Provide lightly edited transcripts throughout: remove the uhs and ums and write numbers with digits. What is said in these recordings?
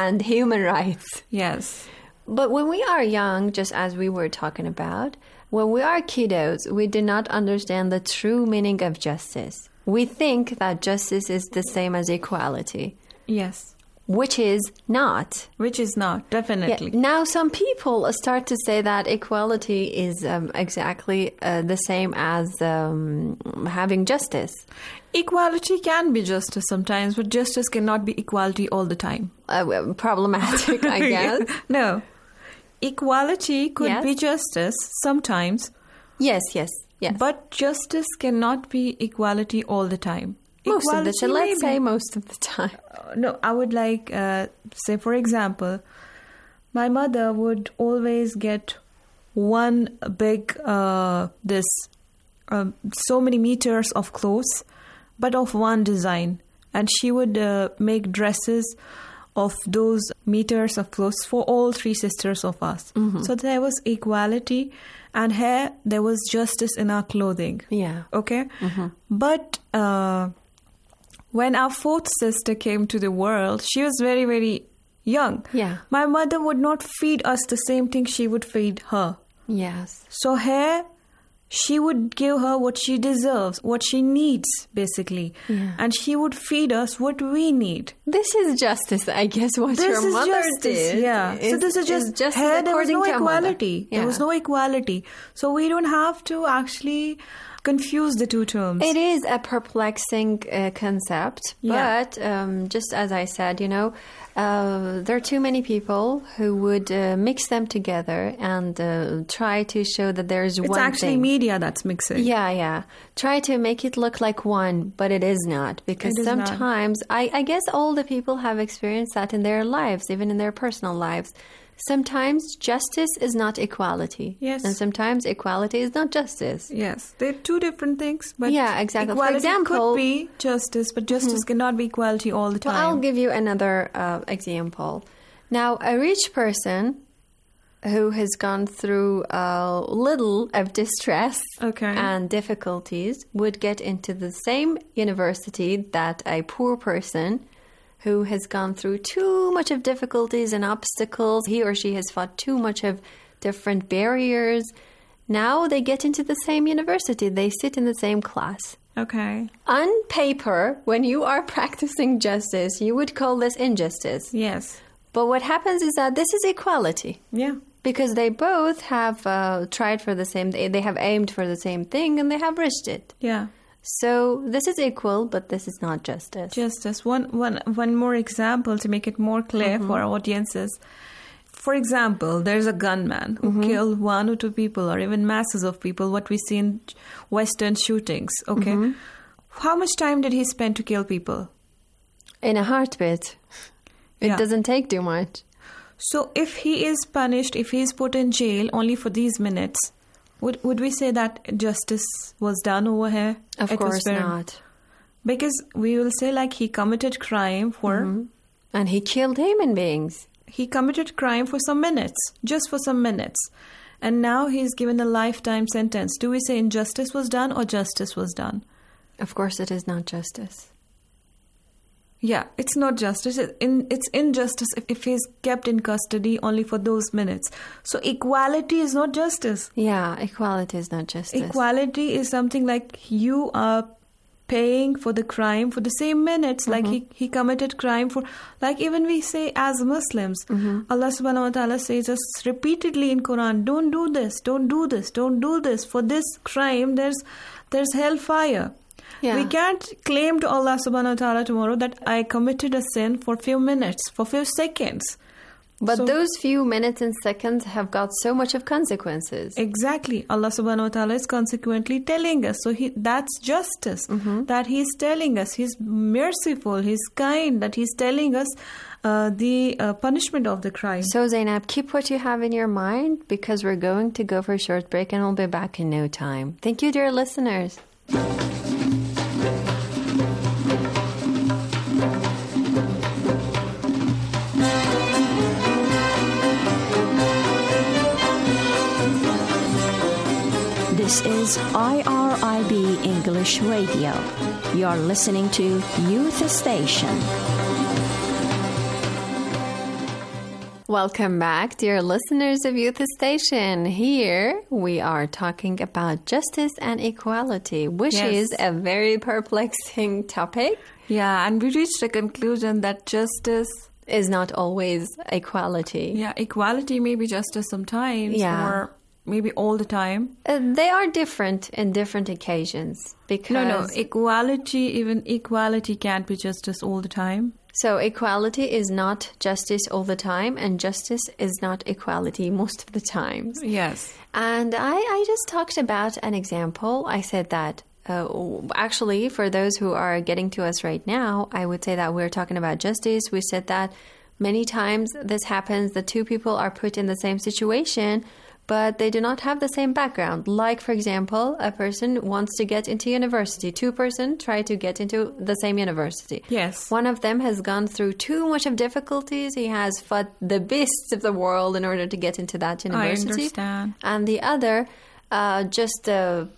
and human rights. Yes. But when we are young, just as we were talking about, when we are kiddos, we do not understand the true meaning of justice. We think that justice is the same as equality. Yes. Which is not. Which is not, definitely. Yeah. Now, some people start to say that equality is exactly the same as having justice. Equality can be justice sometimes, but justice cannot be equality all the time. Problematic, I guess. No. Equality could be justice sometimes. Yes. But justice cannot be equality all the time. Most of the time. Let's say most of the time. No, I would like, say, for example, my mother would always get one big, so many meters of clothes, but of one design. And she would make dresses of those meters of clothes for all three sisters of us. Mm-hmm. So there was equality, and here there was justice in our clothing. Yeah. Okay? Mm-hmm. But when our fourth sister came to the world, she was very, very young. Yeah. My mother would not feed us the same thing she would feed her. Yes. So here, she would give her what she deserves, what she needs, basically. Yeah. And she would feed us what we need. This is justice, I guess, what this your mother did. Yeah. So this is just here there was no equality. Yeah. There was no equality. So we don't have to actually confuse the two terms. It is a perplexing concept, but just as I said, there are too many people who would mix them together and try to show that there's one thing. It's actually media that's mixing. Yeah. Try to make it look like one, but it is not. Because sometimes, I guess all the people have experienced that in their lives, even in their personal lives. Sometimes justice is not equality. Yes. And sometimes equality is not justice. Yes. They're two different things. But yeah, exactly. Equality For example, could be justice, but justice cannot be equality all the time. Well, I'll give you another example. Now, a rich person who has gone through a little of distress and difficulties would get into the same university that a poor person who has gone through too much of difficulties and obstacles. He or she has fought too much of different barriers. Now they get into the same university. They sit in the same class. Okay. On paper, when you are practicing justice, you would call this injustice. Yes. But what happens is that this is equality. Yeah. Because they both have tried for the same, they have aimed for the same thing and they have reached it. Yeah. So this is equal, but this is not justice. Justice. One more example to make it more clear for our audiences. For example, there's a gunman who killed one or two people or even masses of people, what we see in Western shootings. Okay. How much time did he spend to kill people? In a heartbeat. It doesn't take too much. So if he is punished, if he is put in jail only for these minutes, would we say that justice was done over here? Of course not. Because we will say like he committed crime for... And he killed human beings. He committed crime for some minutes, just for some minutes. And now he's given a lifetime sentence. Do we say injustice was done or justice was done? Of course it is not justice. Yeah, it's not justice. It's injustice if he's kept in custody only for those minutes. So equality is not justice. Yeah, equality is not justice. Equality is something like you are paying for the crime for the same minutes. Like he committed crime for... Like even we say as Muslims, Allah subhanahu wa ta'ala says us repeatedly in Quran, don't do this, don't do this, don't do this. For this crime, there's hellfire. Yeah. We can't claim to Allah subhanahu wa ta'ala tomorrow that I committed a sin for few minutes, for few seconds. But those few minutes and seconds have got so much of consequences. Exactly. Allah subhanahu wa ta'ala is consequently telling us. So that's justice. That He's telling us. He's merciful. He's kind. That He's telling us the punishment of the crime. So Zainab, keep what you have in your mind because we're going to go for a short break and we'll be back in no time. Thank you, dear listeners. This is IRIB English Radio. You're listening to Youth Station. Welcome back, dear listeners of Youth Station. Here we are talking about justice and equality, which is a very perplexing topic. Yeah, and we reached a conclusion that justice is not always equality. Yeah, equality may be justice sometimes, or maybe all the time. They are different in different occasions. Because No, even equality can't be justice all the time. So equality is not justice all the time, and justice is not equality most of the times. Yes. And I just talked about an example. I said that actually, for those who are getting to us right now, I would say that we're talking about justice. We said that many times this happens, the two people are put in the same situation, but they do not have the same background. Like, for example, a person wants to get into university. Two persons try to get into the same university. Yes. One of them has gone through too much of difficulties. He has fought the beasts of the world in order to get into that university. I understand. And the other just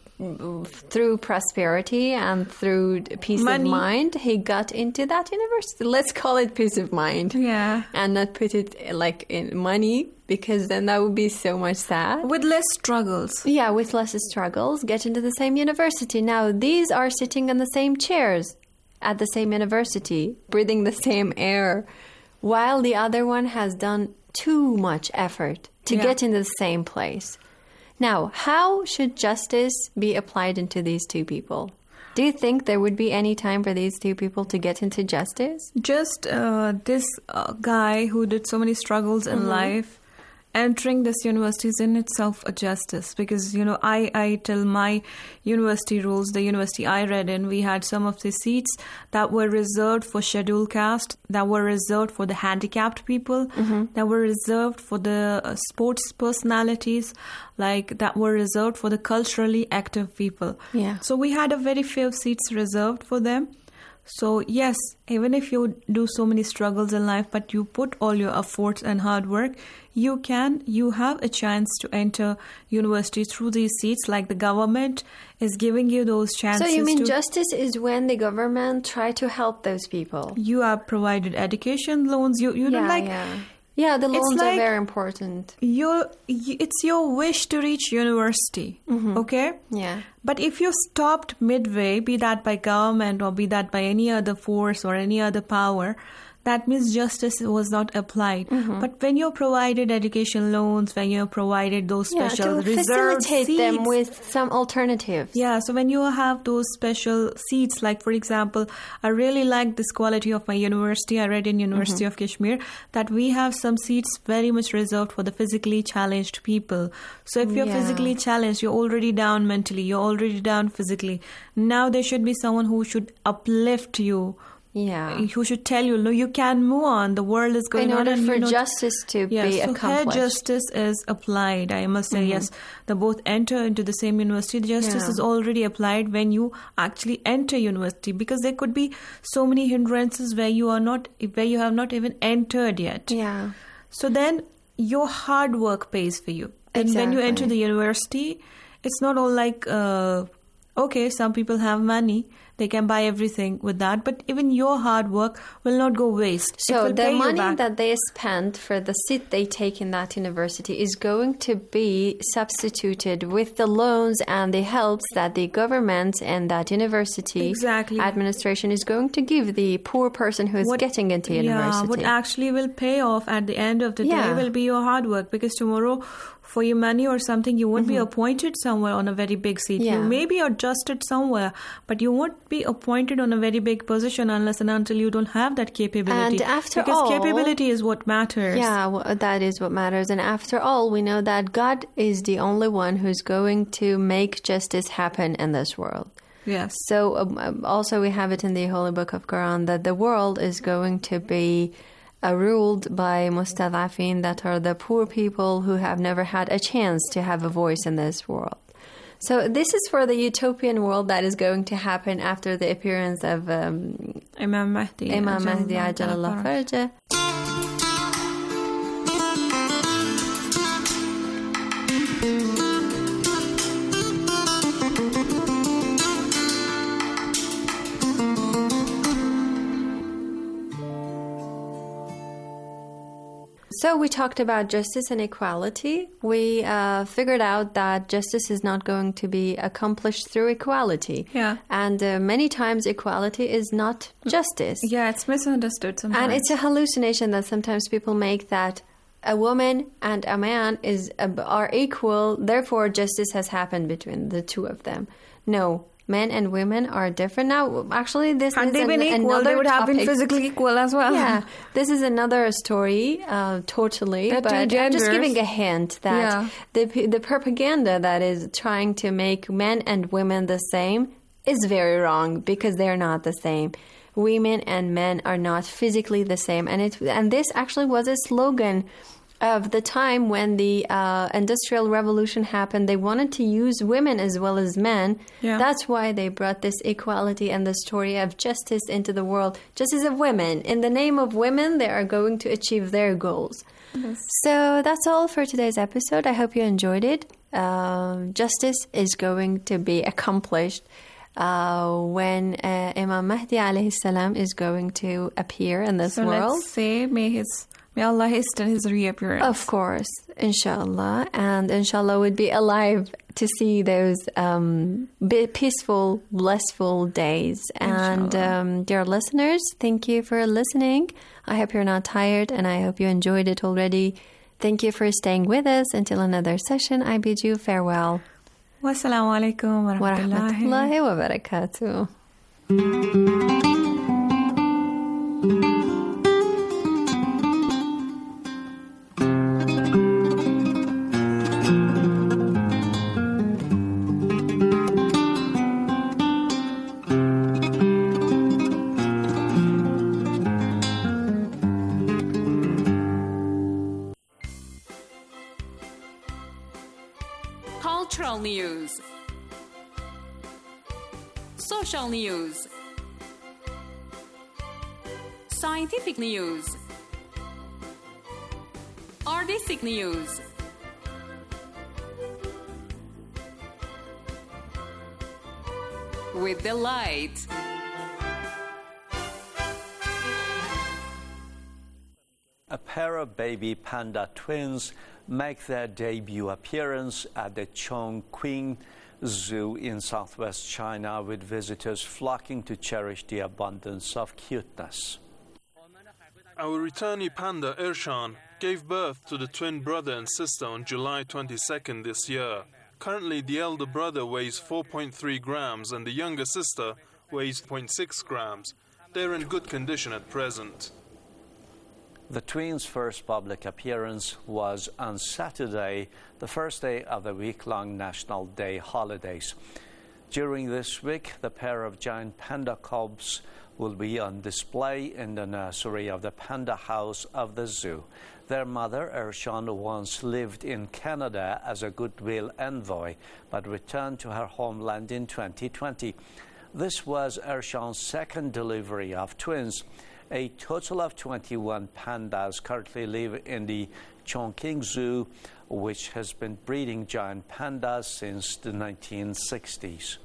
through prosperity and through peace of mind, he got into that university. Let's call it peace of mind. Yeah. And not put it like in money, because then that would be so much sad. With less struggles. Yeah, with less struggles, get into the same university. Now, these are sitting on the same chairs at the same university, breathing the same air, while the other one has done too much effort to get into the same place. Now, how should justice be applied into these two people? Do you think there would be any time for these two people to get into justice? Just this guy who did so many struggles in life, entering this university is in itself a justice. Because, I tell my university rules, the university I read in, we had some of the seats that were reserved for scheduled caste, that were reserved for the handicapped people, that were reserved for the sports personalities, like that were reserved for the culturally active people. Yeah. So we had a very few seats reserved for them. So yes, even if you do so many struggles in life, but you put all your efforts and hard work, you have a chance to enter university through these seats, like the government is giving you those chances. So you mean justice is when the government try to help those people? You are provided education loans. You don't like... Yeah, the loans are very important. It's your wish to reach university, okay? Yeah. But if you stopped midway, be that by government or be that by any other force or any other power, that means justice was not applied. But when you're provided education loans, when you're provided those special reserved seats, facilitate them with some alternatives. Yeah, so when you have those special seats, like for example, I really like this quality of my university. I read in University of Kashmir that we have some seats very much reserved for the physically challenged people. So if you're physically challenged, you're already down mentally, you're already down physically. Now there should be someone who should uplift you. Yeah. Who should tell you, no, you can move on. The world is going on. In order for justice to be accomplished. Here justice is applied. I must say, yes, they both enter into the same university. The justice is already applied when you actually enter university, because there could be so many hindrances where you have not even entered yet. Yeah. So then your hard work pays for you. And when you enter the university, it's not all like, okay, some people have money. They can buy everything with that, but even your hard work will not go waste. So the money that they spend for the seat they take in that university is going to be substituted with the loans and the helps that the government and that university administration is going to give the poor person who is getting into university. What actually will pay off at the end of the day will be your hard work, because tomorrow, for your money or something, you won't be appointed somewhere on a very big seat. You may be adjusted somewhere, but you won't be appointed on a very big position unless and until you don't have that capability. And because capability is what matters. Yeah, that is what matters. And after all, we know that God is the only one who's going to make justice happen in this world. Yes. So also we have it in the Holy Book of Quran that the world is going to be ruled by mustadafin, that are the poor people who have never had a chance to have a voice in this world. So this is for the utopian world that is going to happen after the appearance of Imam Mahdi Ajalallah Farajah. So we talked about justice and equality. We figured out that justice is not going to be accomplished through equality. Yeah. And many times equality is not justice. Yeah, it's misunderstood sometimes. And it's a hallucination that sometimes people make, that a woman and a man are equal, therefore justice has happened between the two of them. No. Men and women are different. Now, actually, this Had is they been equal, another they would have been topic. physically equal as well. Yeah, this is another story, totally. They're But two I'm just genders. giving a hint that the propaganda that is trying to make men and women the same is very wrong, because they're not the same. Women and men are not physically the same. And this actually was a slogan of the time when the Industrial Revolution happened. They wanted to use women as well as men. Yeah. That's why they brought this equality and the story of justice into the world. Justice of women. In the name of women, they are going to achieve their goals. Yes. So that's all for today's episode. I hope you enjoyed it. Justice is going to be accomplished when Imam Mahdi alayhi salam is going to appear in this world. Let's say, may Allah hasten his reappearance. Of course, inshallah. And inshallah would be alive to see those peaceful, blissful days. And dear listeners, thank you for listening. I hope you're not tired, and I hope you enjoyed it already. Thank you for staying with us. Until another session, I bid you farewell. Wassalamu alaikum wa rahmatullahi wa barakatuh. Cultural news, social news, scientific news, artistic news, with delight. A pair of baby panda twins make their debut appearance at the Chongqing Zoo in southwest China, with visitors flocking to cherish the abundance of cuteness. Our returnee panda Ershan gave birth to the twin brother and sister on July 22nd this year. Currently, the elder brother weighs 4.3 grams and the younger sister weighs 0.6 grams. They're in good condition at present. The twins' first public appearance was on Saturday, the first day of the week-long National Day holidays. During this week, the pair of giant panda cubs will be on display in the nursery of the Panda House of the zoo. Their mother, Ershan, once lived in Canada as a goodwill envoy, but returned to her homeland in 2020. This was Ershan's second delivery of twins. A total of 21 pandas currently live in the Chongqing Zoo, which has been breeding giant pandas since the 1960s.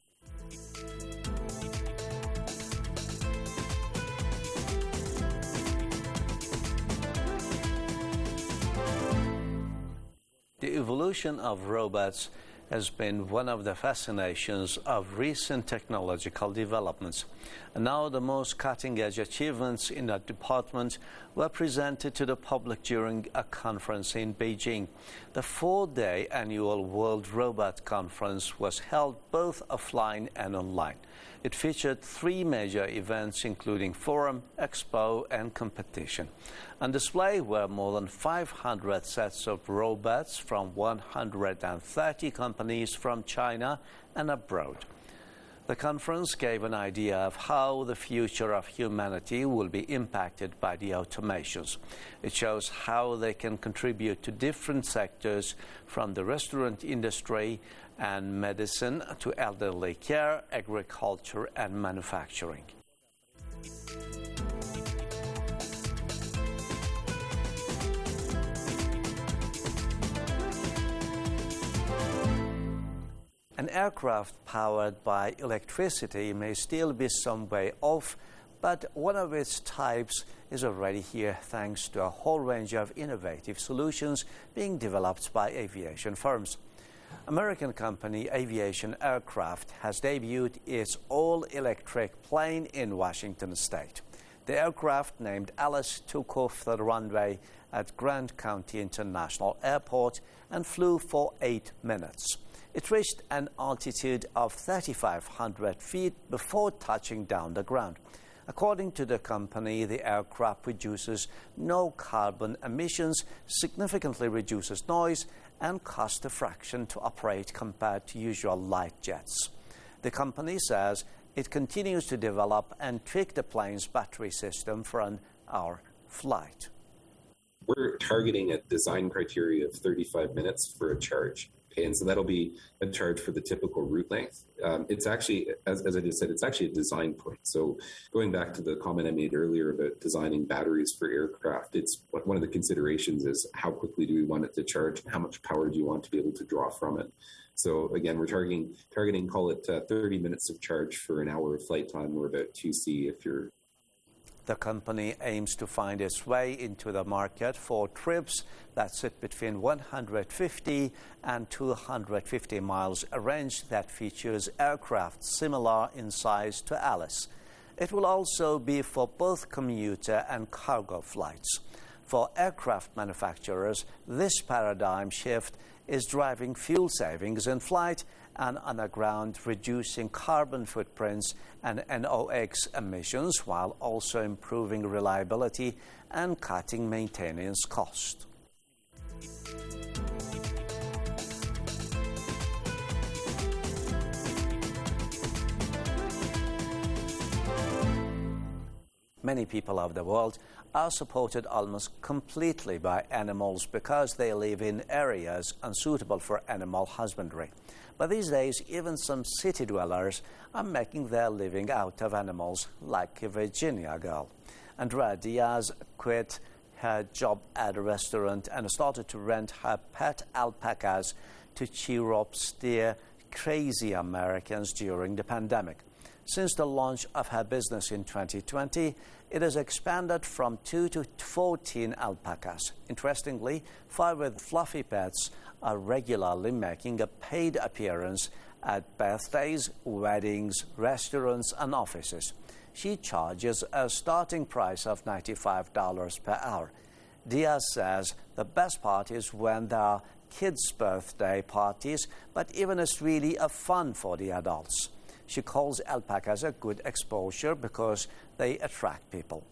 The evolution of robots has been one of the fascinations of recent technological developments. And now the most cutting-edge achievements in that department were presented to the public during a conference in Beijing. The 4-day annual World Robot Conference was held both offline and online. It featured 3 major events, including forum, expo, and competition. On display were more than 500 sets of robots from 130 companies from China and abroad. The conference gave an idea of how the future of humanity will be impacted by the automations. It shows how they can contribute to different sectors, from the restaurant industry and medicine to elderly care, agriculture, and manufacturing. An aircraft powered by electricity may still be some way off, but one of its types is already here thanks to a whole range of innovative solutions being developed by aviation firms. American company Aviation Aircraft has debuted its all-electric plane in Washington state. The aircraft, named Alice, took off the runway at Grant County International Airport and flew for 8 minutes. It reached an altitude of 3,500 feet before touching down the ground. According to the company, the aircraft produces no carbon emissions, significantly reduces noise, and costs a fraction to operate compared to usual light jets. The company says it continues to develop and tweak the plane's battery system for an hour flight. We're targeting a design criteria of 35 minutes for a charge. Okay, and so that'll be a charge for the typical route length. It's actually, as I just said, it's actually a design point. So going back to the comment I made earlier about designing batteries for aircraft, it's one of the considerations is how quickly do we want it to charge and how much power do you want to be able to draw from it. So again, we're targeting call it 30 minutes of charge for an hour of flight time, or about 2C if you're. The company aims to find its way into the market for trips that sit between 150 and 250 miles, a range that features aircraft similar in size to Alice. It will also be for both commuter and cargo flights. For aircraft manufacturers, this paradigm shift is driving fuel savings in flight and on the ground, reducing carbon footprints and NOx emissions, while also improving reliability and cutting maintenance costs. Many people of the world are supported almost completely by animals because they live in areas unsuitable for animal husbandry. But these days, even some city dwellers are making their living out of animals, like a Virginia girl. Andrea Diaz quit her job at a restaurant and started to rent her pet alpacas to cheer up the crazy Americans during the pandemic. Since the launch of her business in 2020, it has expanded from 2 to 14 alpacas. Interestingly, 5 with fluffy pets are regularly making a paid appearance at birthdays, weddings, restaurants, and offices. She charges a starting price of $95 per hour. Diaz says the best part is when there are kids' birthday parties, but even it's really a fun for the adults. She calls alpacas a good exposure because they attract people.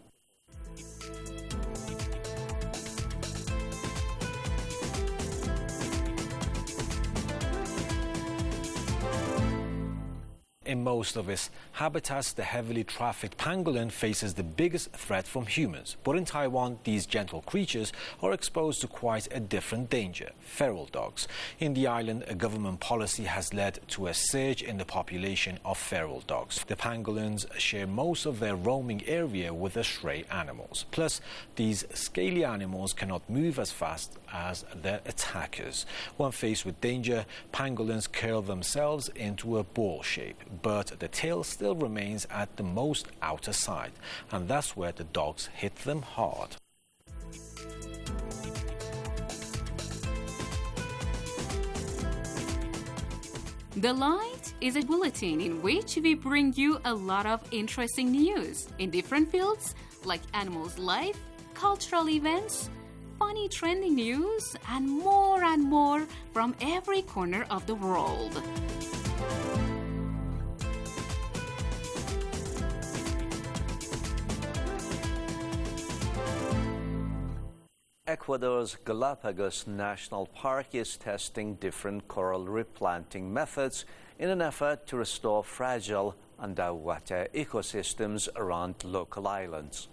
In most of its habitats, the heavily trafficked pangolin faces the biggest threat from humans. But in Taiwan, these gentle creatures are exposed to quite a different danger: feral dogs. In the island, a government policy has led to a surge in the population of feral dogs. The pangolins share most of their roaming area with the stray animals. Plus, these scaly animals cannot move as fast as their attackers. When faced with danger, pangolins curl themselves into a ball shape, but the tail still remains at the most outer side, and that's where the dogs hit them hard. The Light is a bulletin in which we bring you a lot of interesting news in different fields like animals' life, cultural events, funny trending news, and more from every corner of the world. Ecuador's Galapagos National Park is testing different coral replanting methods in an effort to restore fragile underwater ecosystems around local islands.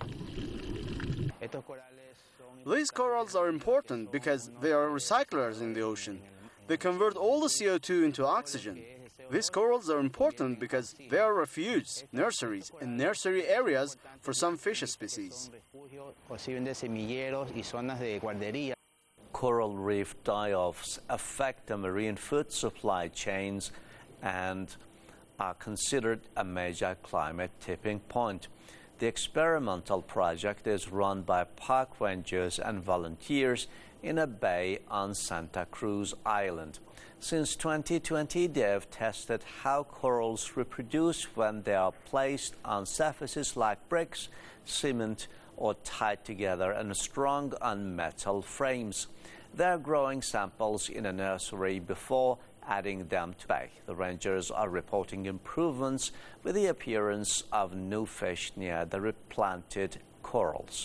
These corals are important because they are recyclers in the ocean. They convert all the CO2 into oxygen. These corals are important because they are refuges, nurseries, and nursery areas for some fish species. Coral reef die-offs affect the marine food supply chains and are considered a major climate tipping point. The experimental project is run by park rangers and volunteers in a bay on Santa Cruz Island. Since 2020, they have tested how corals reproduce when they are placed on surfaces like bricks, cement, or tied together and strung on metal frames. They are growing samples in a nursery before adding them to bay. The rangers are reporting improvements with the appearance of new fish near the replanted corals.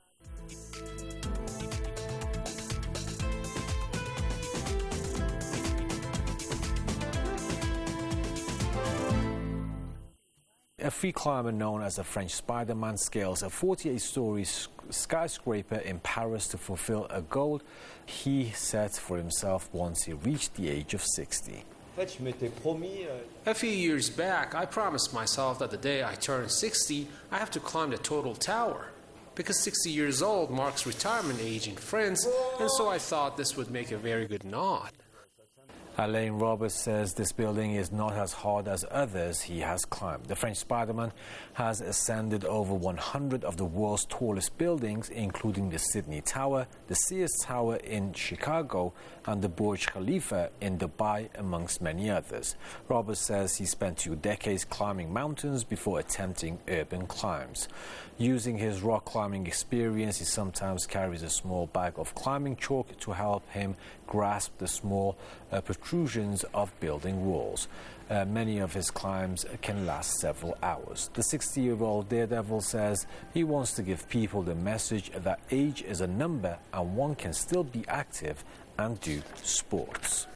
A free climber known as the French Spider-Man scales a 48-story skyscraper in Paris to fulfill a goal he set for himself once he reached the age of 60. A few years back, I promised myself that the day I turn 60, I have to climb the total tower. Because 60 years old marks retirement age in France, and so I thought this would make a very good nod. Alain Roberts says this building is not as hard as others he has climbed. The French Spider-Man has ascended over 100 of the world's tallest buildings, including the Sydney Tower, the Sears Tower in Chicago, and the Burj Khalifa in Dubai, amongst many others. Roberts says he spent 2 decades climbing mountains before attempting urban climbs. Using his rock climbing experience, he sometimes carries a small bag of climbing chalk to help him grasp the small protrusions of building walls. Many of his climbs can last several hours. The 60-year-old daredevil says he wants to give people the message that age is a number and one can still be active and do sports.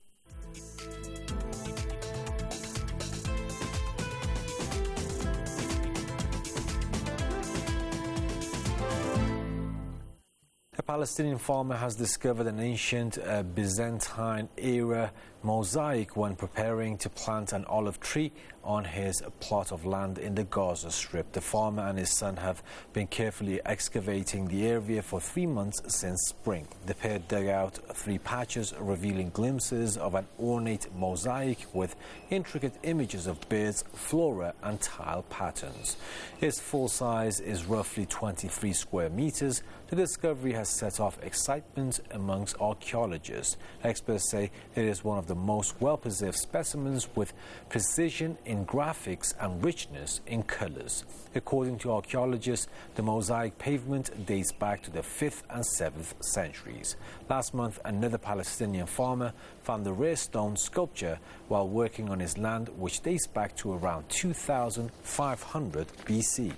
A Palestinian farmer has discovered an ancient Byzantine-era mosaic when preparing to plant an olive tree on his plot of land in the Gaza Strip. The farmer and his son have been carefully excavating the area for 3 months since spring. The pair dug out 3 patches, revealing glimpses of an ornate mosaic with intricate images of birds, flora, and tile patterns. Its full size is roughly 23 square meters. The discovery has set off excitement amongst archaeologists. Experts say it is one of the most well-preserved specimens with precision in graphics and richness in colors. According to archaeologists, the mosaic pavement dates back to the 5th and 7th centuries. Last month, another Palestinian farmer found the rare stone sculpture while working on his land, which dates back to around 2500 BC.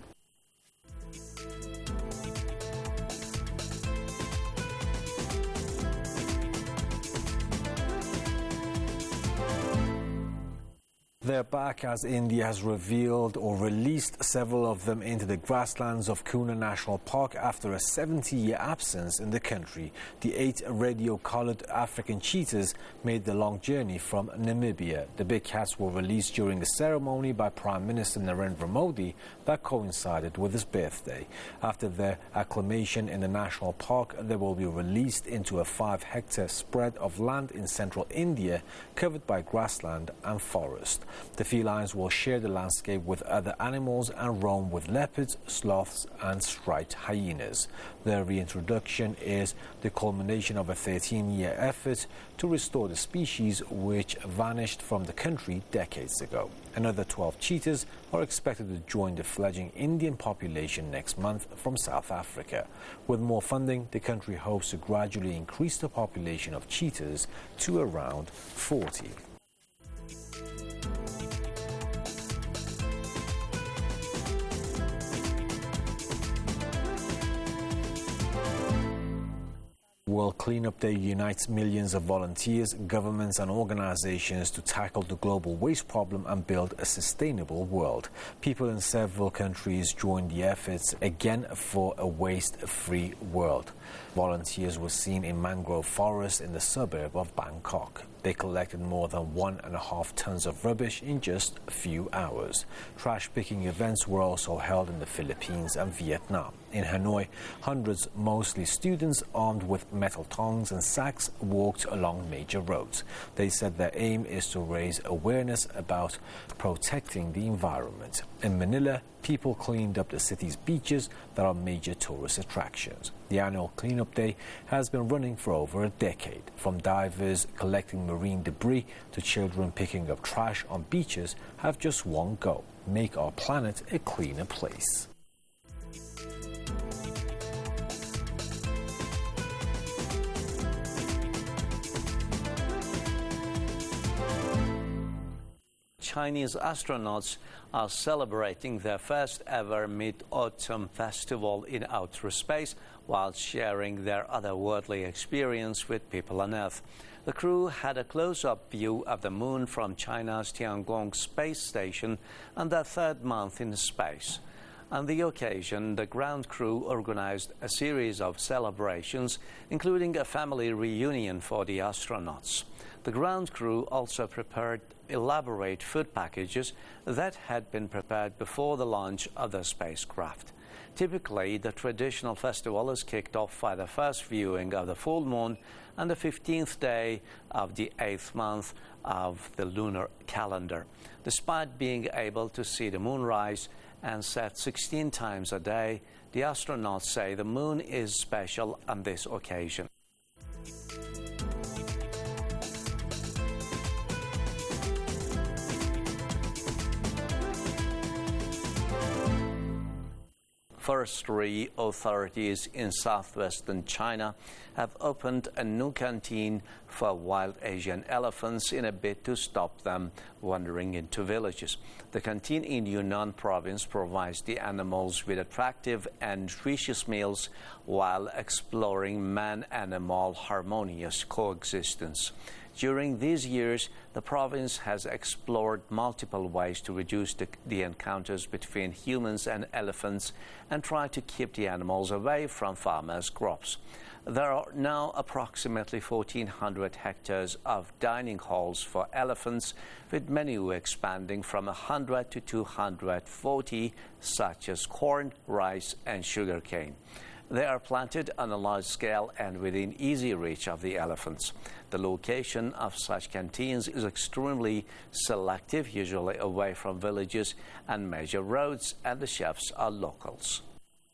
They're back as India has revealed or released several of them into the grasslands of Kuna National Park after a 70-year absence in the country. The 8 radio-collared African cheetahs made the long journey from Namibia. The big cats were released during the ceremony by Prime Minister Narendra Modi that coincided with his birthday. After their acclimation in the national park, they will be released into a 5-hectare spread of land in central India covered by grassland and forest. The felines will share the landscape with other animals and roam with leopards, sloths, and striped hyenas. Their reintroduction is the culmination of a 13-year effort to restore the species which vanished from the country decades ago. Another 12 cheetahs are expected to join the fledgling Indian population next month from South Africa. With more funding, the country hopes to gradually increase the population of cheetahs to around 40. World Cleanup Day unites millions of volunteers, governments and organizations to tackle the global waste problem and build a sustainable world. People in several countries joined the efforts again for a waste-free world. Volunteers were seen in mangrove forests in the suburb of Bangkok. They collected more than 1.5 tons of rubbish in just a few hours. Trash picking events were also held in the Philippines and Vietnam. In Hanoi, hundreds, mostly students armed with metal tongs and sacks, walked along major roads. They said their aim is to raise awareness about protecting the environment. In Manila, people cleaned up the city's beaches that are major tourist attractions. The annual cleanup day has been running for over a decade. From divers collecting marine debris to children picking up trash on beaches have just one goal: make our planet a cleaner place. Chinese astronauts are celebrating their first ever Mid-Autumn Festival in outer space while sharing their otherworldly experience with people on Earth. The crew had a close-up view of the moon from China's Tiangong space station and their third month in space. On the occasion, the ground crew organized a series of celebrations, including a family reunion for the astronauts. The ground crew also prepared elaborate food packages that had been prepared before the launch of the spacecraft. Typically, the traditional festival is kicked off by the first viewing of the full moon on the 15th day of the 8th month of the lunar calendar. Despite being able to see the moon rise and set 16 times a day, the astronauts say the moon is special on this occasion. Forestry authorities in southwestern China have opened a new canteen for wild Asian elephants in a bid to stop them wandering into villages. The canteen in Yunnan province provides the animals with attractive and nutritious meals while exploring man-animal harmonious coexistence. During these years, the province has explored multiple ways to reduce the encounters between humans and elephants and try to keep the animals away from farmers' crops. There are now approximately 1,400 hectares of dining halls for elephants, with menu expanding from 100 to 240, such as corn, rice, and sugarcane. They are planted on a large scale and within easy reach of the elephants. The location of such canteens is extremely selective, usually away from villages and major roads, and the chefs are locals.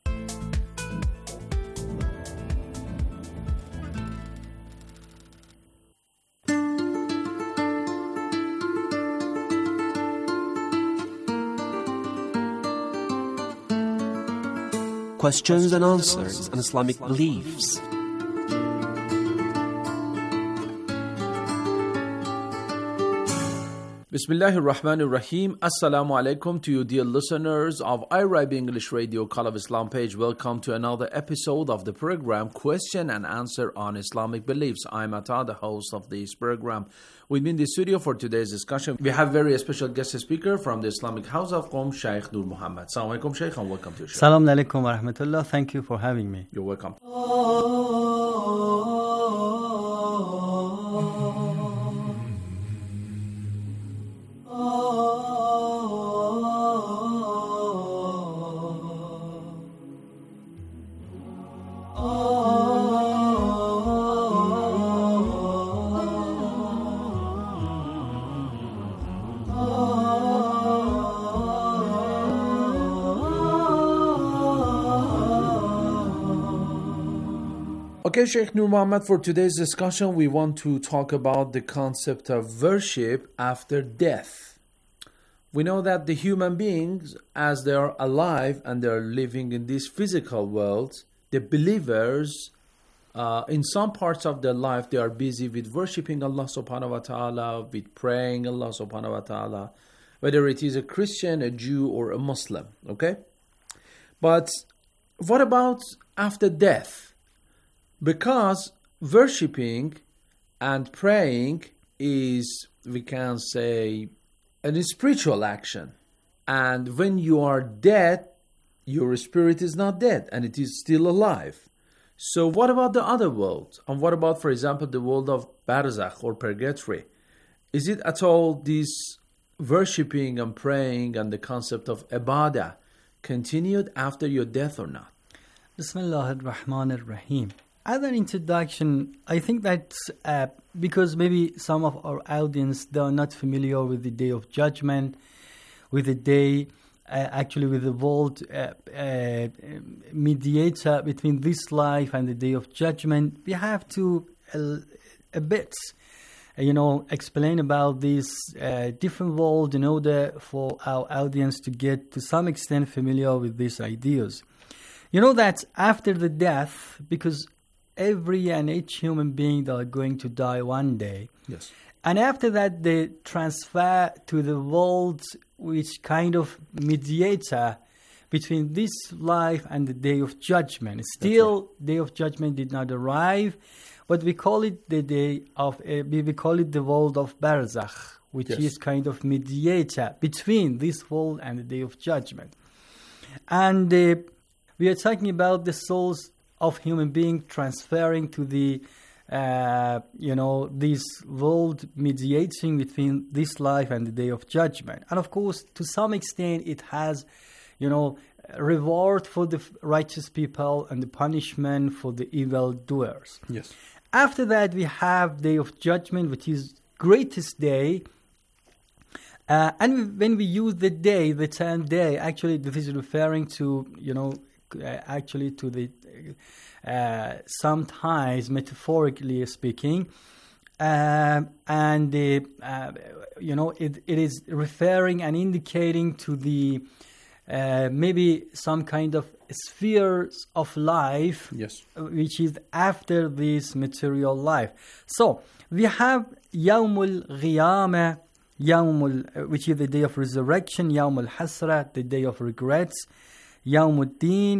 Questions and answers on Islamic beliefs. Bismillahir Rahmanir Rahim. Assalamu alaikum to you, dear listeners of IRIB English Radio Call of Islam page. Welcome to another episode of the program Question and Answer on Islamic Beliefs. I'm Ata, the host of this program. With me in the studio for today's discussion, we have very special guest speaker from the Islamic House of Qom, Shaykh Nur Muhammad. Assalamu alaikum, Shaykh, and welcome to the show. Assalamu alaikum wa rahmatullah. Thank you for having me. You're welcome. Okay, Sheikh Nur Muhammad, for today's discussion, we want to talk about the concept of worship after death. We know that the human beings, as they are alive and they are living in this physical world, the believers, in some parts of their life, they are busy with worshipping Allah subhanahu wa ta'ala, with praying Allah subhanahu wa ta'ala, whether it is a Christian, a Jew, or a Muslim, okay? But what about after death? Because worshipping and praying is, we can say, a spiritual action. And when you are dead, your spirit is not dead and it is still alive. So what about the other world? And what about, for example, the world of Barzakh or Purgatory? Is it at all this worshipping and praying and the concept of ibadah continued after your death or not? Bismillah ar-Rahman ar-Rahim. As an introduction, I think that because maybe some of our audience, they are not familiar with the Day of Judgment, with the day, with the world mediator between this life and the Day of Judgment, we have to a bit, explain about this different world in order for our audience to get to some extent familiar with these ideas. You know that after the death, because every and each human being they are going to die one day. Yes. And after that, they transfer to the world which kind of mediator between this life and the Day of Judgment. Still, right. Day of Judgment did not arrive, but we call it the day of we call it the world of Barzakh, which yes. is kind of mediator between this world and the Day of Judgment. And we are talking about the souls of human beings transferring to the this world mediating between this life and the Day of Judgment. And of course, to some extent, it has, reward for the righteous people and the punishment for the evil doers. Yes. After that, we have Day of Judgment, which is greatest day. And when we use the day, the term day, actually, this is referring to, to the sometimes metaphorically speaking, it is referring and indicating to the maybe some kind of spheres of life, yes, which is after this material life. So we have Yawmul Qiyamah, which is the day of resurrection, Yawmul Hasra, the day of regrets, Yawmuddin,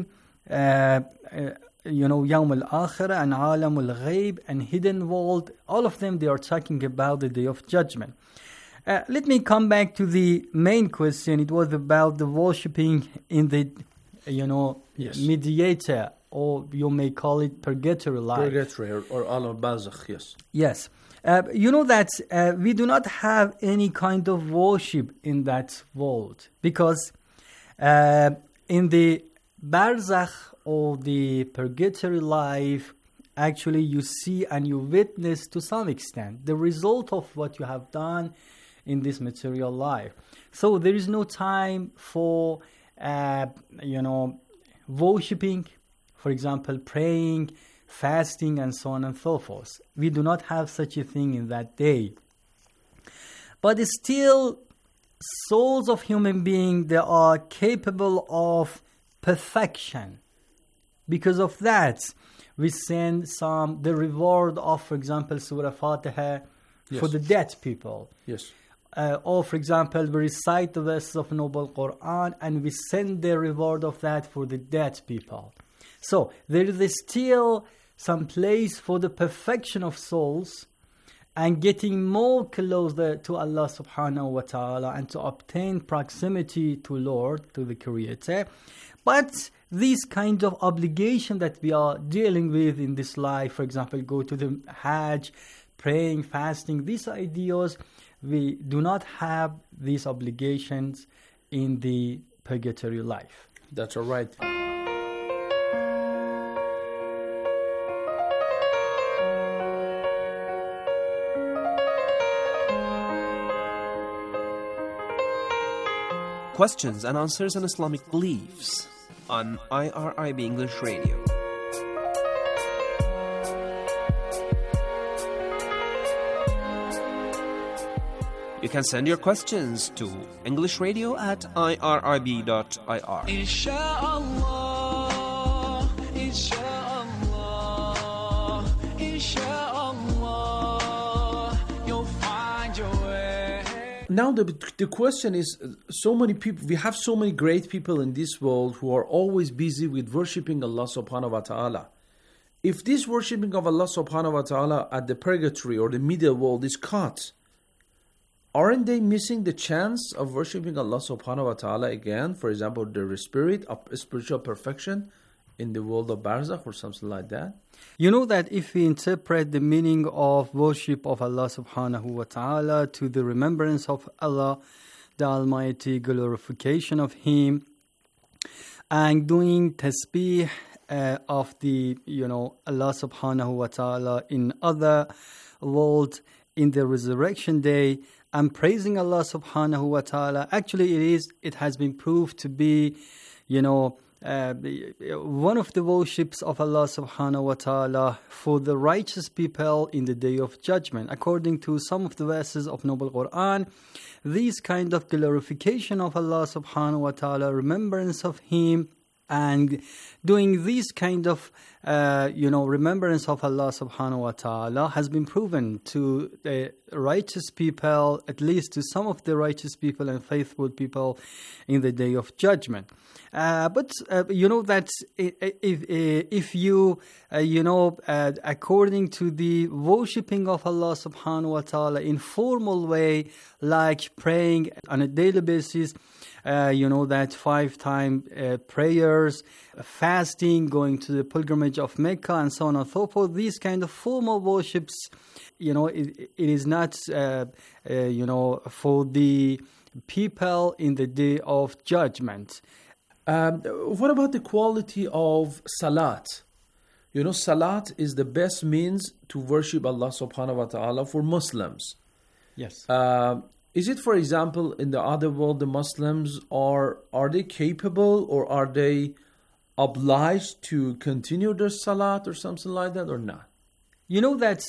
Yawm al-Akhirah and Alam al-Ghayb and Hidden World. All of them, they are talking about the Day of Judgment. Let me come back to the main question. It was about the worshipping in the, yes. mediator, or you may call it purgatory life. Purgatory or Alam Barzakh, yes. Yes. You know that we do not have any kind of worship in that world, because in the Barzakh or the purgatory life, actually you see and you witness to some extent the result of what you have done in this material life. So there is no time for, worshipping, for example, praying, fasting, and so on and so forth. We do not have such a thing in that day. But still, souls of human beings, they are capable of perfection. Because of that, we send the reward of, for example, Surah Fatiha yes. for the dead people. Yes. Or, for example, we recite the verses of Noble Quran and we send the reward of that for the dead people. So, there is still some place for the perfection of souls and getting more closer to Allah subhanahu wa ta'ala and to obtain proximity to Lord, to the Creator. But these kind of obligation that we are dealing with in this life, for example, go to the Hajj, praying, fasting, these ideas, we do not have these obligations in the purgatory life. That's all right. Questions and answers on Islamic beliefs on IRIB English Radio. You can send your questions to englishradio@irib.ir. Inshallah, inshallah, inshallah, you'll find your way. Now the question is, so many people, we have so many great people in this world who are always busy with worshipping Allah subhanahu wa ta'ala. If this worshipping of Allah subhanahu wa ta'ala at the purgatory or the middle world is cut, aren't they missing the chance of worshipping Allah subhanahu wa ta'ala again? For example, the spirit of spiritual perfection in the world of Barzakh or something like that? You know that if we interpret the meaning of worship of Allah subhanahu wa ta'ala to the remembrance of Allah, the Almighty, glorification of Him, and doing tasbih of the, Allah subhanahu wa ta'ala in other world in the resurrection day and praising Allah subhanahu wa ta'ala. Actually, it has been proved to be, one of the worships of Allah subhanahu wa ta'ala for the righteous people in the day of judgment. According to some of the verses of Noble Quran, these kind of glorification of Allah subhanahu wa ta'ala, remembrance of Him, and doing this kind of, remembrance of Allah subhanahu wa ta'ala has been proven to the righteous people, at least to some of the righteous people and faithful people in the day of judgment. But that if you, according to the worshipping of Allah subhanahu wa ta'ala in formal way, like praying on a daily basis, that 5-time prayers, fasting, going to the pilgrimage of Mecca, and so on and so forth. These kind of formal worships, it is not, for the people in the day of judgment. What about the quality of salat? Salat is the best means to worship Allah subhanahu wa ta'ala for Muslims. Yes. Is it, for example, in the other world, the Muslims are they capable or are they obliged to continue their salat or something like that, or not? That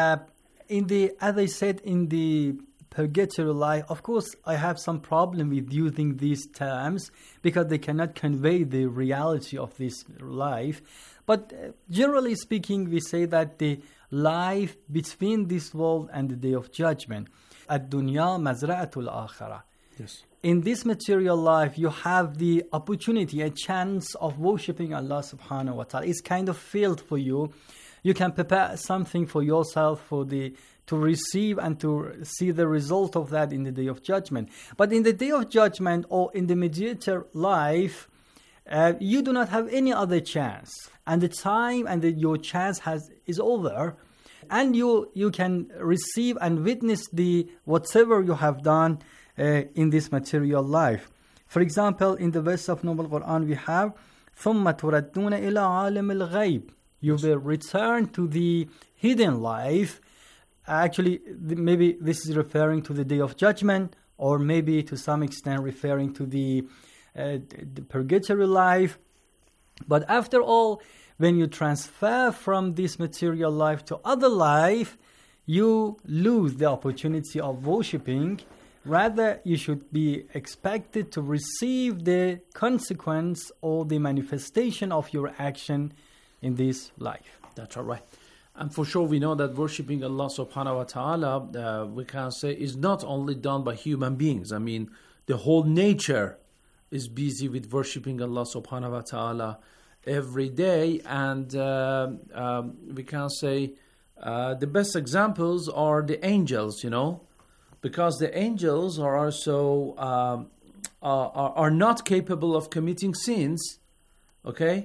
as I said, in the purgatory life, of course, I have some problem with using these terms because they cannot convey the reality of this life. But generally speaking, we say that the life between this world and the day of judgment, ad-dunya mazra'atul akhirah. Yes. In this material life, you have the opportunity, a chance of worshipping Allah subhanahu wa ta'ala. It's kind of field for you. You can prepare something for yourself to receive and to see the result of that in the day of judgment. But in the day of judgment or in the mediator life, you do not have any other chance. And the time and your chance is over. And you can receive and witness whatever you have done in this material life. For example, in the verse of Noble Quran, we have ثُمَّ تُرَدُّونَ إِلَىٰ عَالِمِ الْغَيْبِ. You will return to the hidden life. Actually, maybe this is referring to the day of judgment, or maybe to some extent referring to the purgatory life. But after all, when you transfer from this material life to other life, you lose the opportunity of worshipping. Rather, you should be expected to receive the consequence or the manifestation of your action in this life. That's all right. And for sure, we know that worshipping Allah subhanahu wa ta'ala, we can say, is not only done by human beings. I mean, the whole nature is busy with worshipping Allah subhanahu wa ta'ala every day. And we can say the best examples are the angels, because the angels are also are not capable of committing sins, okay?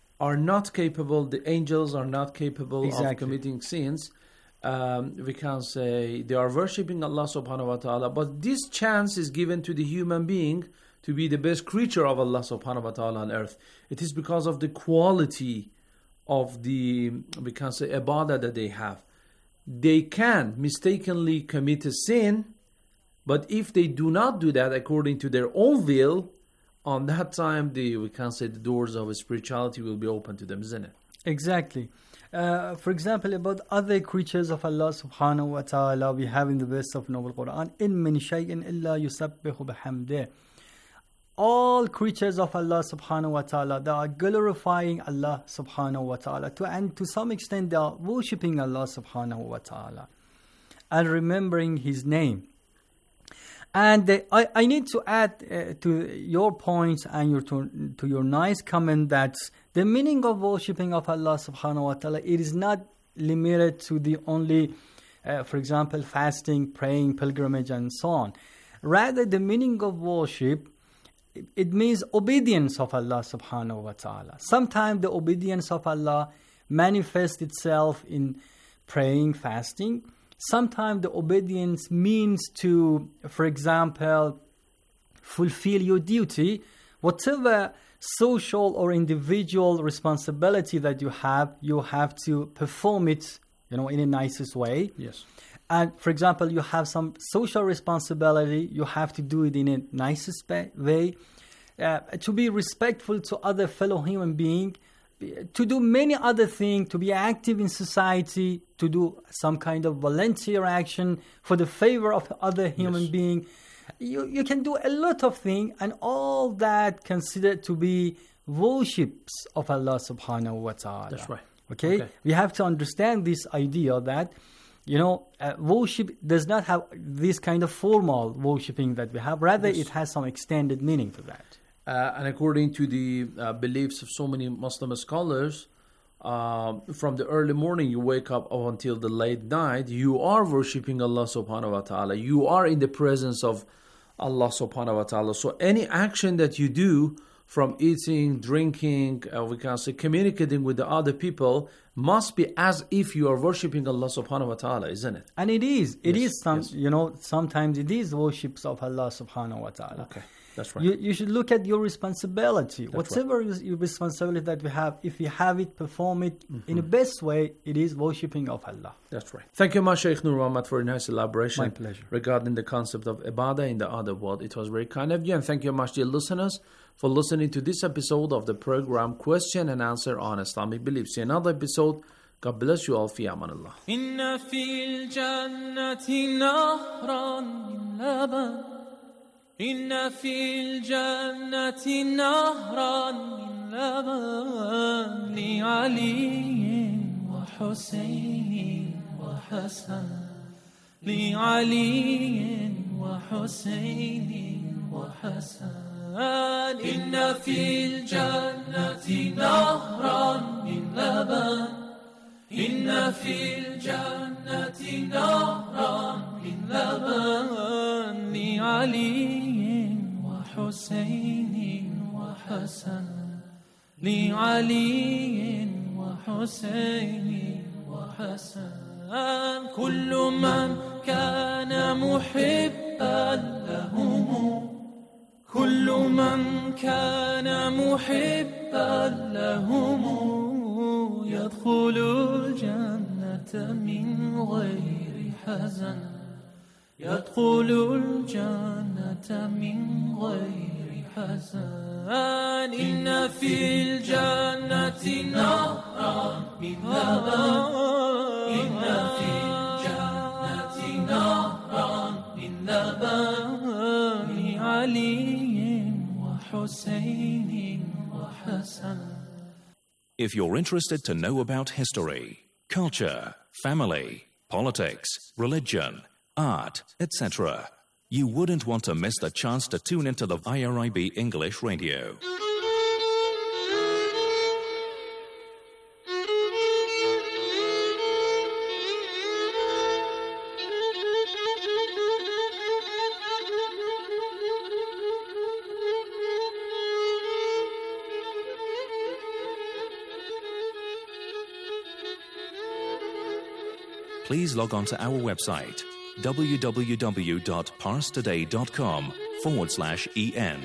The angels are not capable of committing sins. We can say they are worshipping Allah subhanahu wa ta'ala, but this chance is given to the human being to be the best creature of Allah subhanahu wa ta'ala on earth. It is because of the quality of we can say, ibadah that they have. They can mistakenly commit a sin, but if they do not do that according to their own will, on that time, we can say the doors of spirituality will be open to them, isn't it? Exactly. For example, about other creatures of Allah subhanahu wa ta'ala, we have in the verse of Noble Quran, إِن مِّن شَيْءٍ إِلَّا يُسَبِّحُ بِحَمْدِهِ. All creatures of Allah subhanahu wa ta'ala, they are glorifying Allah subhanahu wa ta'ala, and to some extent they are worshipping Allah subhanahu wa ta'ala and remembering His name. And I need to add to your points and to your nice comment that the meaning of worshipping of Allah subhanahu wa ta'ala, it is not limited to the only, for example, fasting, praying, pilgrimage, and so on. Rather, the meaning of worship, it means obedience of Allah subhanahu wa ta'ala. Sometimes the obedience of Allah manifests itself in praying, fasting. Sometimes the obedience means to, for example, fulfill your duty, whatever social or individual responsibility that you have to perform it, in a nicest way. Yes. And for example, you have some social responsibility, you have to do it in a nicest way, to be respectful to other fellow human beings, to do many other things, to be active in society, to do some kind of volunteer action for the favor of other human being. You can do a lot of things, and all that considered to be worships of Allah subhanahu wa ta'ala. That's right. Okay? We have to understand this idea that worship does not have this kind of formal worshipping that we have. Rather, it has some extended meaning to that. And according to the beliefs of so many Muslim scholars, from the early morning you wake up until the late night, you are worshipping Allah subhanahu wa ta'ala. You are in the presence of Allah subhanahu wa ta'ala. So any action that you do, from eating, drinking, we can say communicating with the other people, must be as if you are worshipping Allah subhanahu wa ta'ala, isn't it? And it is. It is sometimes it is worships of Allah subhanahu wa ta'ala. Okay, that's right. You should look at your responsibility. Whatever your responsibility that we have, if we have it, perform it in the best way, it is worshipping of Allah. That's right. Thank you much, Sheikh Nur Muhammad, for a nice elaboration. My pleasure. Regarding the concept of ibadah in the other world. It was very kind of you, and thank you much, dear listeners, for listening to this episode of the program Question and Answer on Islamic Beliefs. See another episode. God bless you all. Fi amanillah. Inna fil jannati nahran min laban. Inna fil jannati nahran min laban. Li Ali wa Husayn wa Hasan. Li Ali wa Husayn wa Hasan. إن في الجنة نهرا من لبن إن في الجنة نهرا من لبن لعلي وحسين وحسن لعلي وحسين وحسن كل من كان محبا لهم كل من كان محبا لهم يدخل الجنة من غير حزن يدخل الجنة من غير حزن إن في الجنة نهرا من لبن إن في الجنة نهرا من لبن لعلي If you're interested to know about history, culture, family, politics, religion, art, etc., you wouldn't want to miss the chance to tune into the IRIB English Radio. Please log on to our website, www.parstoday.com/en.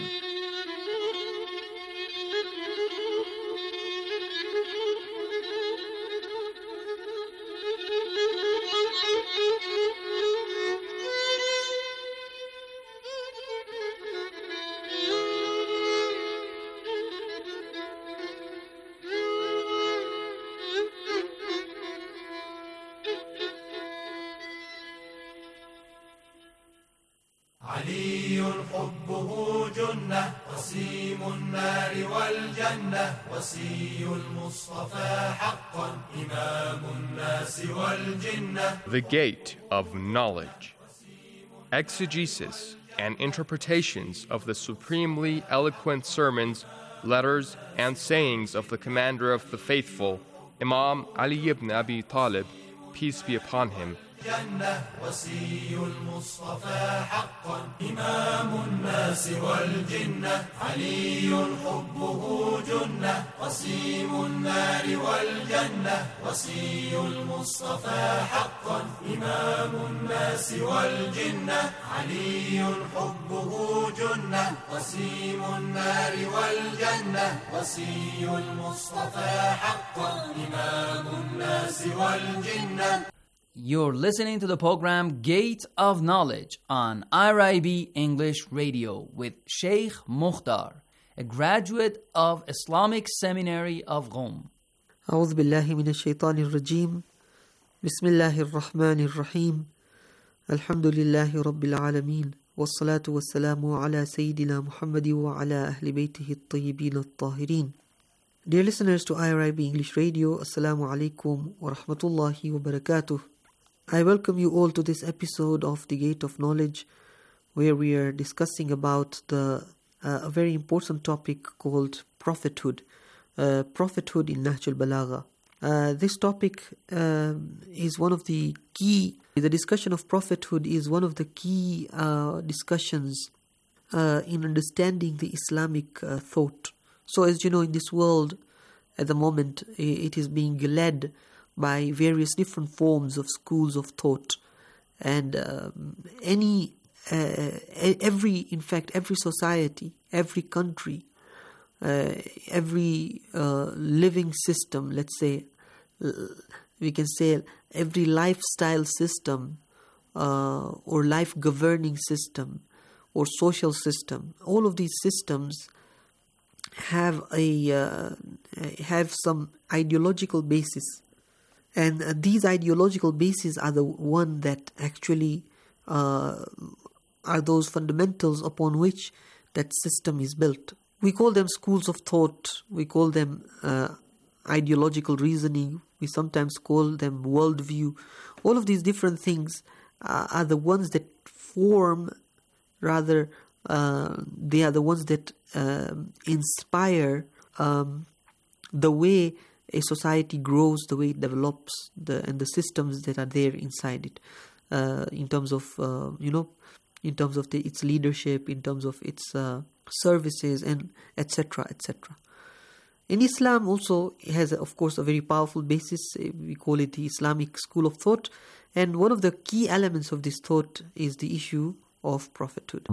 علي حبه جنة وسيم النار والجنة وسي المصطفى حقا إمام الناس والجنة. The Gate of Knowledge. Exegesis and interpretations of the supremely eloquent sermons, letters, and sayings of the Commander of the Faithful, Imam Ali ibn Abi Talib, peace be upon him. جنة وسي المصطفى حقا حقا إمام الناس والجنة علي حبه جنة قسيم النار والجنة وصي المصطفى حقا إمام الناس والجنة علي حبه جنة قسيم النار والجنة وصي المصطفى حقا إمام الناس والجنة. You're listening to the program Gate of Knowledge on IRIB English Radio with Sheikh Mukhtar, a graduate of Islamic Seminary of Qom. أعوذ بالله من الشيطان الرجيم بسم الله الرحمن الرحيم الحمد لله رب العالمين والصلاة والسلام على سيدنا محمد وعلى أهل بيته الطيبين الطاهرين. Dear listeners to IRIB English Radio, Assalamu alaikum wa rahmatullahi wa barakatuh. I welcome you all to this episode of The Gate of Knowledge, where we are discussing about a very important topic called prophethood. Prophethood in Nahj al-Balagha. This topic is one of the key, the discussion of prophethood is one of the key discussions in understanding the Islamic thought. So as you know, in this world at the moment, it is being led by various different forms of schools of thought, and every society, every country, every living system, let's say, we can say every lifestyle system or life governing system or social system, all of these systems have some ideological basis. And these ideological bases are the one that actually are those fundamentals upon which that system is built. We call them schools of thought. We call them ideological reasoning. We sometimes call them worldview. All of these different things are the ones that form, rather, they are the ones that inspire the way a society grows, the way it develops, and the systems that are there inside it, in terms of its leadership, in terms of its services, and etc., etc. In Islam also has, of course, a very powerful basis. We call it the Islamic school of thought, and one of the key elements of this thought is the issue of prophethood.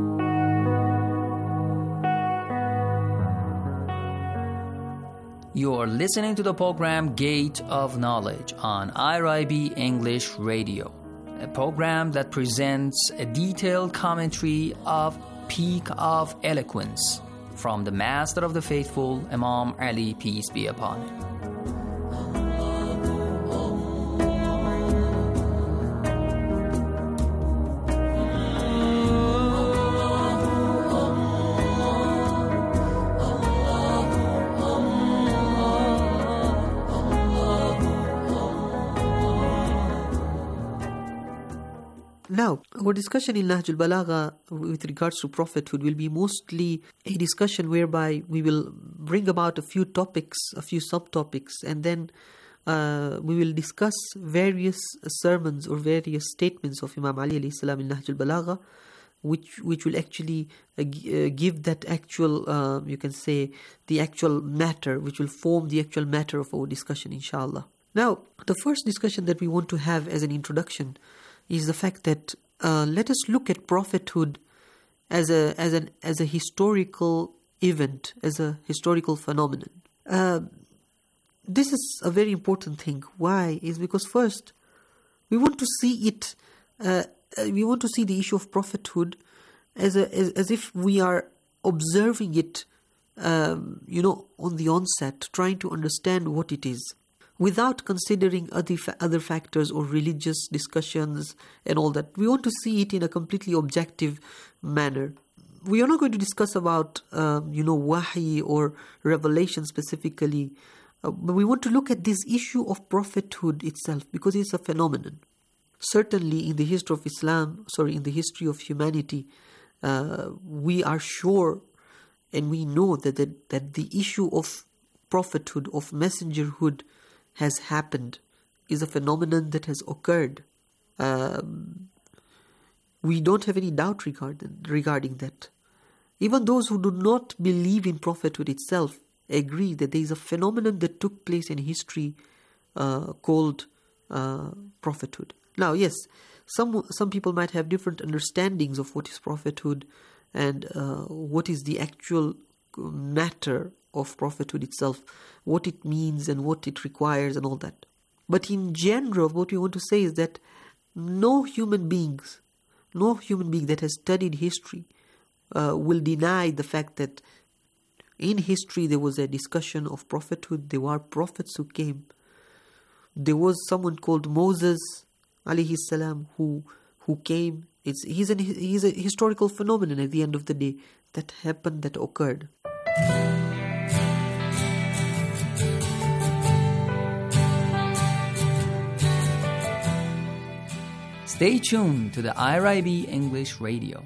You're listening to the program Gate of Knowledge on IRIB English Radio, a program that presents a detailed commentary of Peak of Eloquence from the Master of the Faithful, Imam Ali, peace be upon him. Now, our discussion in Nahj al-Balagha with regards to prophethood will be mostly a discussion whereby we will bring about a few topics, a few subtopics, and then we will discuss various sermons or various statements of Imam Ali alayhi salam in Nahj al-Balagha, which will actually give that actual, you can say, the actual matter, which will form the actual matter of our discussion, inshallah. Now, the first discussion that we want to have as an introduction is the fact that let us look at prophethood as a historical event, as a historical phenomenon. This is a very important thing. Why? Is because first we want to see it. We want to see the issue of prophethood as if we are observing it, on the onset, trying to understand what it is, without considering other factors or religious discussions and all that. We want to see it in a completely objective manner. We are not going to discuss about, wahi or revelation specifically, but we want to look at this issue of prophethood itself, because it's a phenomenon. Certainly in the history of in the history of humanity, we are sure and we know that the issue of prophethood, of messengerhood, has happened, is a phenomenon that has occurred. We don't have any doubt regarding that. Even those who do not believe in prophethood itself agree that there is a phenomenon that took place in history called prophethood. Now, yes, some people might have different understandings of what is prophethood and what is the actual matter of prophethood itself, what it means and what it requires and all that. But in general, what we want to say is that no human being that has studied history will deny the fact that in history there was a discussion of prophethood. There were prophets who came. There was someone called Moses alayhi salam who came. He's a historical phenomenon at the end of the day that happened, that occurred. Stay tuned to the IRIB English Radio.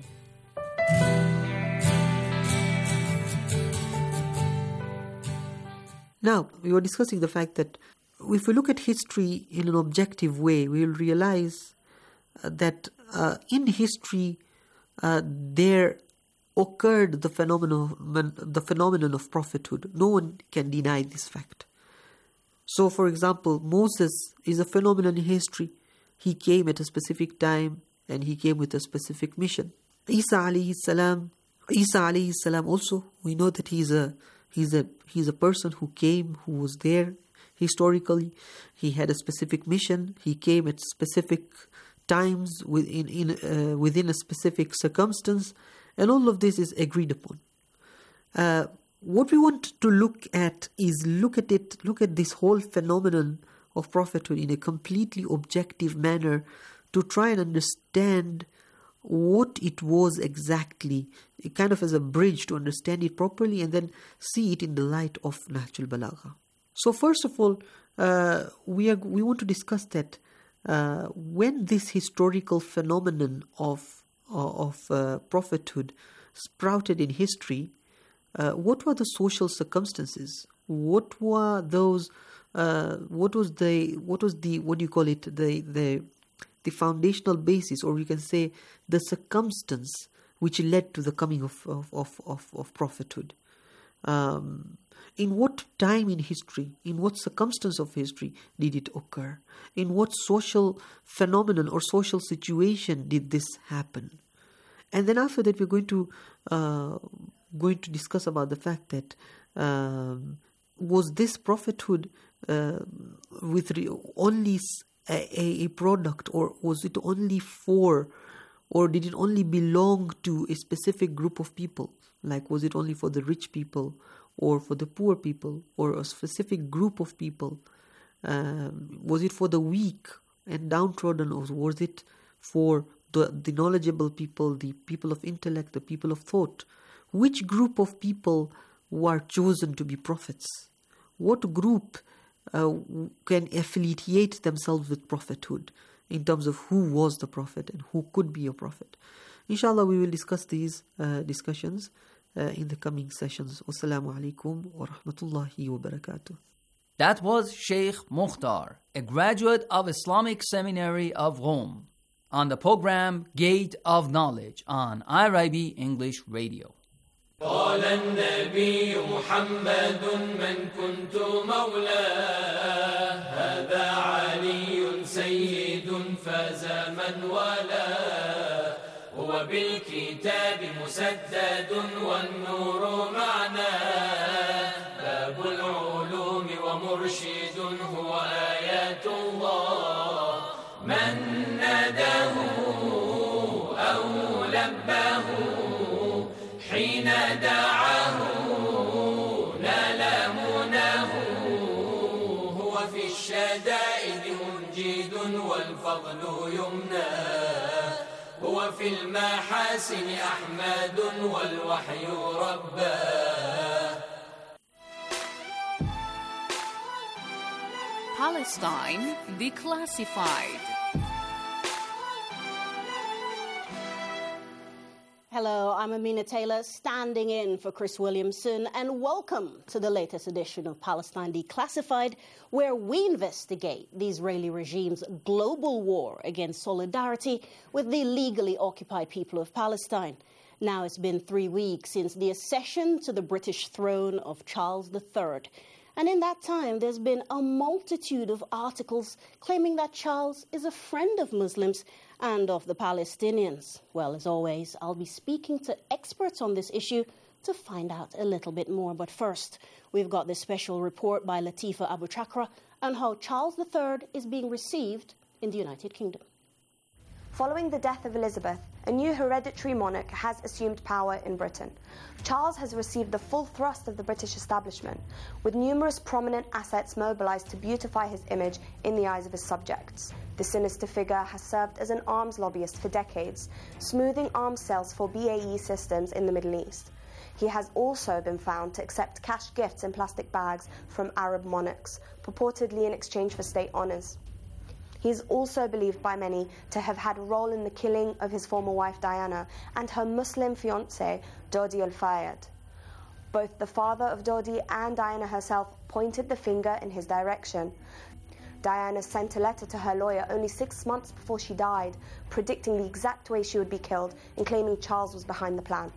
Now, we were discussing the fact that if we look at history in an objective way, we will realize that in history there occurred the phenomenon of prophethood. No one can deny this fact. So, for example, Moses is a phenomenon in history. He came at a specific time and he came with a specific mission. Isa alayhi salam also, we know that he's a person who came, who was there historically. He had a specific mission. He came at specific times within a specific circumstance, and all of this is agreed upon. What we want to look at is look at this whole phenomenon of prophethood in a completely objective manner to try and understand what it was exactly, kind of as a bridge to understand it properly and then see it in the light of Nahjul Balagha. So first of all, we want to discuss that when this historical phenomenon of prophethood sprouted in history, what were the social circumstances? What were those? What was the foundational basis, or we can say the circumstance which led to the coming of prophethood? In what time in history, in what circumstance of history did it occur? In what social phenomenon or social situation did this happen? And then after that, we're going to discuss about the fact that was this prophethood with only a product, or was it only for, or did it only belong to a specific group of people? Like, was it only for the rich people or for the poor people or a specific group of people? Was it for the weak and downtrodden, or was it for the knowledgeable people, the people of intellect, the people of thought? Which group of people were chosen to be prophets? What group can affiliate themselves with prophethood in terms of who was the prophet and who could be a prophet? Inshallah, we will discuss these discussions in the coming sessions. Wassalamu alaikum wa rahmatullahi wa barakatuh. That was Sheikh Mukhtar, a graduate of Islamic Seminary of Rome, on the program Gate of Knowledge on IRIB English Radio. قال النبي محمد من كنت مولاه هذا علي سيد فاز من والاه هو بالكتاب مسدد والنور معناه باب العلوم ومرشد هو آيات الله من ناداه أو لباه حين دعاه نال مناه هو في الشدائد منجد والفضل يمناه هو في المحاسن أحمد والوحي رباه. Palestine Declassified. Hello, I'm Amina Taylor, standing in for Chris Williamson, and welcome to the latest edition of Palestine Declassified, where we investigate the Israeli regime's global war against solidarity with the illegally occupied people of Palestine. Now it's been 3 weeks since the accession to the British throne of Charles III. And in that time, there's been a multitude of articles claiming that Charles is a friend of Muslims and of the Palestinians. Well, as always, I'll be speaking to experts on this issue to find out a little bit more. But first, we've got this special report by Latifa Abu Chakra on how Charles III is being received in the United Kingdom. Following the death of Elizabeth, a new hereditary monarch has assumed power in Britain. Charles has received the full thrust of the British establishment, with numerous prominent assets mobilised to beautify his image in the eyes of his subjects. The sinister figure has served as an arms lobbyist for decades, smoothing arms sales for BAE Systems in the Middle East. He has also been found to accept cash gifts in plastic bags from Arab monarchs, purportedly in exchange for state honours. He is also believed by many to have had a role in the killing of his former wife Diana and her Muslim fiancé Dodi al-Fayed. Both the father of Dodi and Diana herself pointed the finger in his direction. Diana sent a letter to her lawyer only 6 months before she died, predicting the exact way she would be killed and claiming Charles was behind the plan.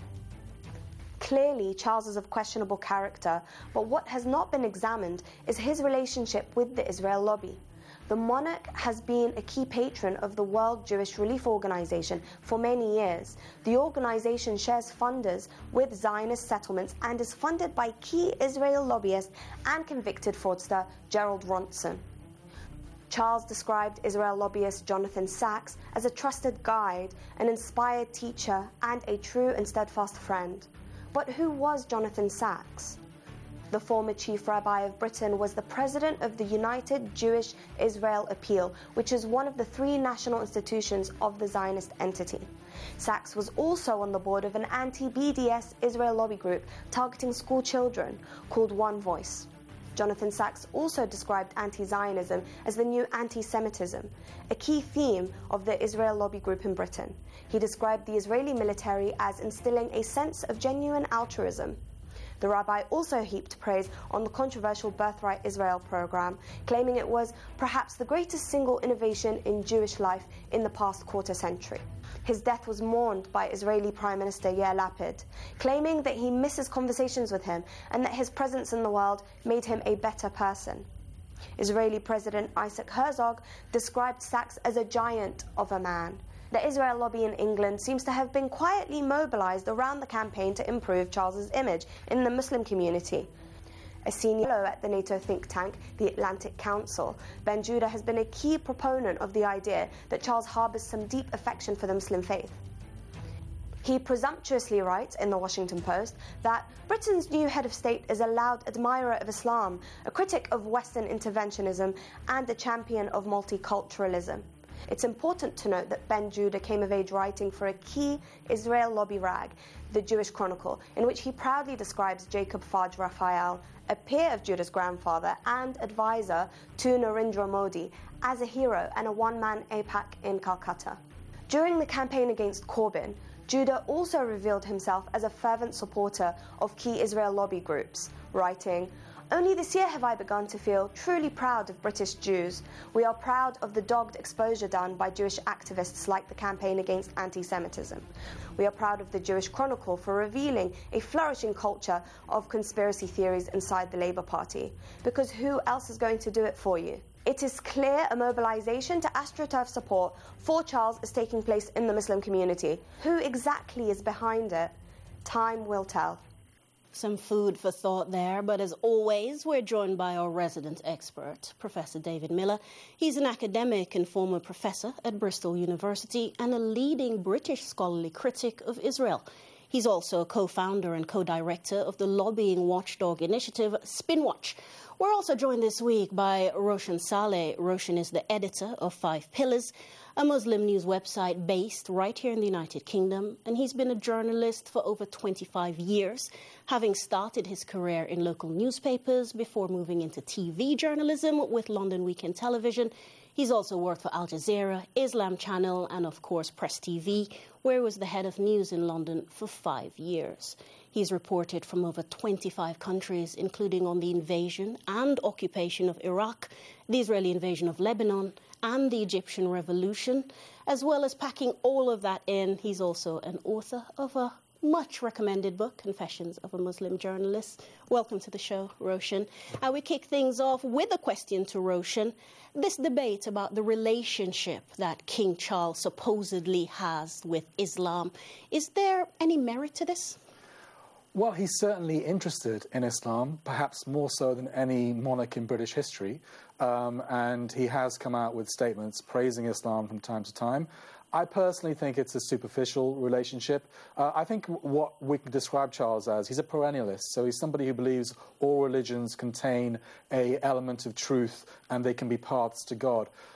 Clearly, Charles is of questionable character, but what has not been examined is his relationship with the Israel lobby. The monarch has been a key patron of the World Jewish Relief Organization for many years. The organization shares funders with Zionist settlements and is funded by key Israel lobbyist and convicted fraudster Gerald Ronson. Charles described Israel lobbyist Jonathan Sacks as a trusted guide, an inspired teacher, and a true and steadfast friend. But who was Jonathan Sacks? The former chief rabbi of Britain was the president of the United Jewish Israel Appeal, which is one of the 3 national institutions of the Zionist entity. Sacks was also on the board of an anti-BDS Israel lobby group targeting school children called One Voice. Jonathan Sacks also described anti-Zionism as the new anti-Semitism, a key theme of the Israel lobby group in Britain. He described the Israeli military as instilling a sense of genuine altruism. The rabbi also heaped praise on the controversial Birthright Israel program, claiming it was perhaps the greatest single innovation in Jewish life in the past quarter century. His death was mourned by Israeli Prime Minister Yair Lapid, claiming that he misses conversations with him and that his presence in the world made him a better person. Israeli President Isaac Herzog described Sacks as a giant of a man. The Israel lobby in England seems to have been quietly mobilised around the campaign to improve Charles's image in the Muslim community. A senior fellow at the NATO think tank, the Atlantic Council, Ben Judah has been a key proponent of the idea that Charles harbours some deep affection for the Muslim faith. He presumptuously writes in the Washington Post that Britain's new head of state is a loud admirer of Islam, a critic of Western interventionism, and a champion of multiculturalism. It's important to note that Ben Judah came of age writing for a key Israel lobby rag, the Jewish Chronicle, in which he proudly describes Jacob Faj Raphael, a peer of Judah's grandfather and advisor to Narendra Modi, as a hero and a one-man AIPAC in Calcutta. During the campaign against Corbyn, Judah also revealed himself as a fervent supporter of key Israel lobby groups, writing, "Only this year have I begun to feel truly proud of British Jews. We are proud of the dogged exposure done by Jewish activists like the campaign against anti-Semitism. We are proud of the Jewish Chronicle for revealing a flourishing culture of conspiracy theories inside the Labour Party. Because who else is going to do it for you? It is clear a mobilisation to AstroTurf support for Charles is taking place in the Muslim community. Who exactly is behind it? Time will tell." Some food for thought there, but as always, we're joined by our resident expert, Professor David Miller. He's an academic and former professor at Bristol University and a leading British scholarly critic of Israel. He's also a co-founder and co-director of the lobbying watchdog initiative Spinwatch. We're also joined this week by Roshan Saleh. Roshan is the editor of 5 Pillars, a Muslim news website based right here in the United Kingdom, and he's been a journalist for over 25 years, having started his career in local newspapers before moving into TV journalism with London Weekend Television He's also worked for Al Jazeera, Islam Channel, and of course Press TV, where he was the head of news in London for 5 years. He's reported from over 25 countries, including on the invasion and occupation of Iraq, the Israeli invasion of Lebanon, and the Egyptian Revolution. As well as packing all of that in, he's also an author of a much recommended book, Confessions of a Muslim Journalist. Welcome to the show, Roshan. We kick things off with a question to Roshan. This debate about the relationship that King Charles supposedly has with Islam, is there any merit to this? Well, he's certainly interested in Islam, perhaps more so than any monarch in British history, and he has come out with statements praising Islam from time to time. I personally think it's a superficial relationship. I think what we can describe Charles as, he's a perennialist, so he's somebody who believes all religions contain an element of truth and they can be paths to God.